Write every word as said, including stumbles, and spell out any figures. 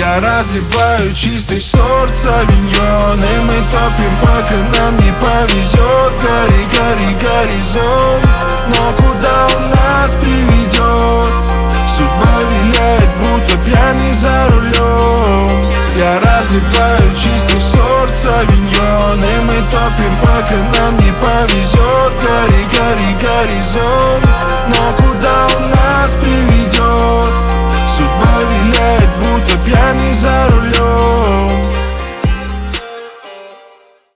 Я разливаю чистый сорт савиньон, и мы топим, пока нам не повезет. Гори, гори, горизонт, но куда он нас приведет? Судьба виляет, будто пьяный за рулем. Я разливаю чистый сорт савиньон, и мы топим, пока нам не повезет. Гори, гори, горизонт, но куда он